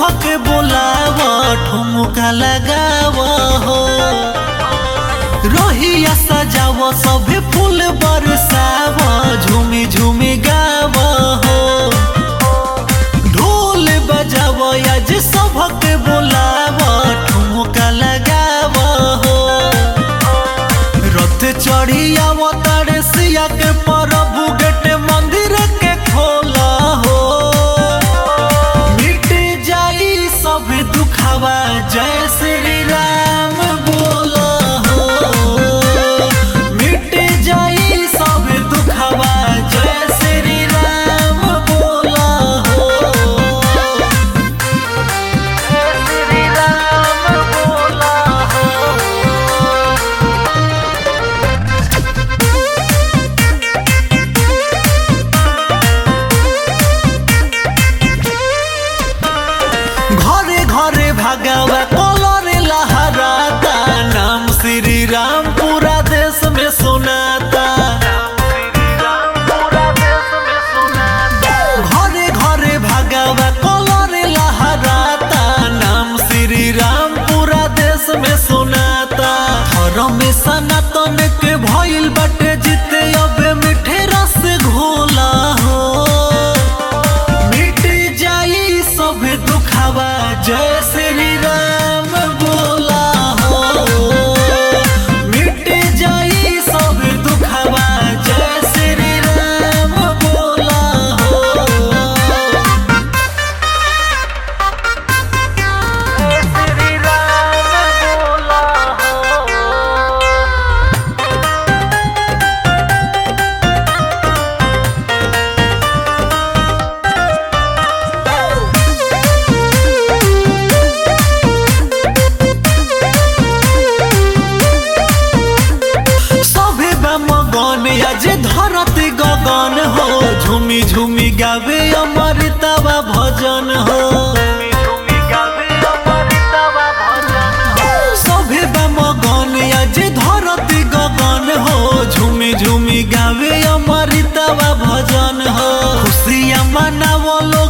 सबके बोलाव ठुमका लगाव हो रोहिया सजाव सभे फूल बरसाव झूमी झूमी गाव हो ढोल बजाव आज सबके बोलाव ठुमका लगाव हो रथ चढ़ी आवतारे सिया के प्रभु गेट मंदिर के खोला हो मिट जाई सब दुखावा जय श्री राम बोला हो मिट जाई सब दुखावा जय श्री राम बोला हो जय श्री राम बोला हो घरे घरे भागवा कलर लहराता नाम श्री राम पूरा देश में सुनाता घरे घरे भागवा कलर लहराता नाम श्री राम पूरा देश में सुनाता धर्म में सनातन के भइल बाटे जीते अब मीठे रस घोला हो मिट जाई सब दुखावा जय श्री राम बोला हो मिट जाई सब दुखावा जय श्री राम बोला हो जय श्री राम बोला हो सभे मगन आज धरती गगन हो झूमी झूमी गावे अमृतवा भजन हो सभे मगन आज धरती गगन हो झूमी झूमी गावे अमृतवा भजन हो खुशियाँ मनावो